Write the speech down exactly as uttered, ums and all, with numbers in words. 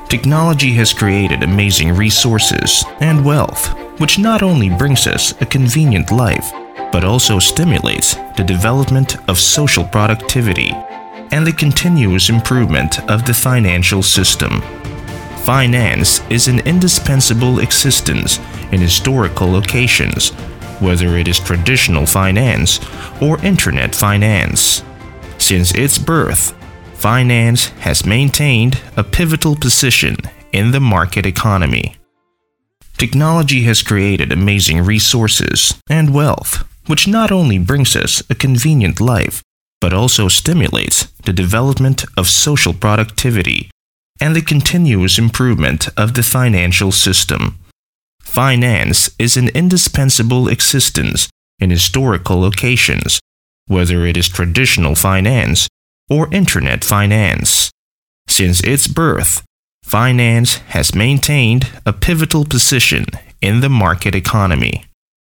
Technology has created amazing resources and wealth, which not only brings us a convenient life, but also stimulates the development of social productivity and the continuous improvement of the financial system. Finance is an indispensable existence in historical locations, whether it is traditional finance or internet finance. Since its birth, finance has maintained a pivotal position in the market economy. Technology has created amazing resources and wealth, which not only brings us a convenient life, but also stimulates the development of social productivity and the continuous improvement of the financial system. Finance is an indispensable existence in historical locations, whether it is traditional finance or internet finance. Since its birth, finance has maintained a pivotal position in the market economy.